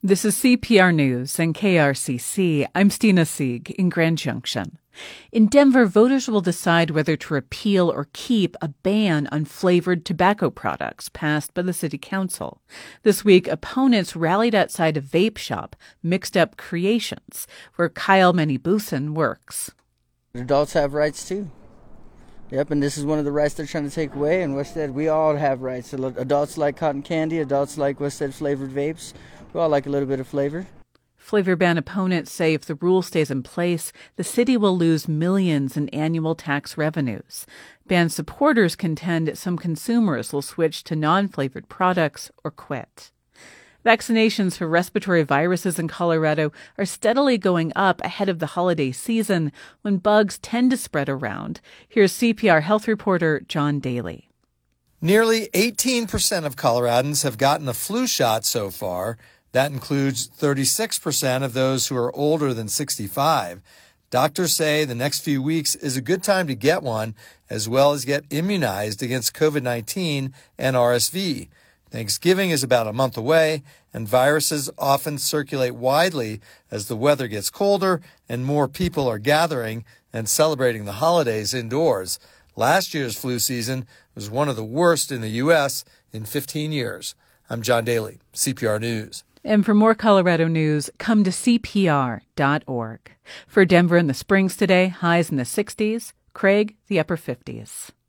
This is CPR News and KRCC. I'm Stina Sieg in Grand Junction. In Denver, voters will decide whether to repeal or keep a ban on flavored tobacco products passed by the city council. This week, opponents rallied outside a vape shop, Mixed Up Creations, where Kyle Manibusan works. Adults have rights too. Yep, and this is one of the rights they're trying to take away. In Wested, we all have rights. Adults like cotton candy. Adults like Wested flavored vapes. We all like a little bit of flavor. Flavor ban opponents say if the rule stays in place, the city will lose millions in annual tax revenues. Ban supporters contend some consumers will switch to non-flavored products or quit. Vaccinations for respiratory viruses in Colorado are steadily going up ahead of the holiday season when bugs tend to spread around. Here's CPR health reporter John Daly. Nearly 18% of Coloradans have gotten a flu shot so far. That includes 36% of those who are older than 65. Doctors say the next few weeks is a good time to get one, as well as get immunized against COVID-19 and RSV. Thanksgiving is about a month away, and viruses often circulate widely as the weather gets colder and more people are gathering and celebrating the holidays indoors. Last year's flu season was one of the worst in the U.S. in 15 years. I'm John Daly, CPR News. And for more Colorado news, come to CPR.org. For Denver in the Springs today, highs in the 60s, Craig, the upper 50s.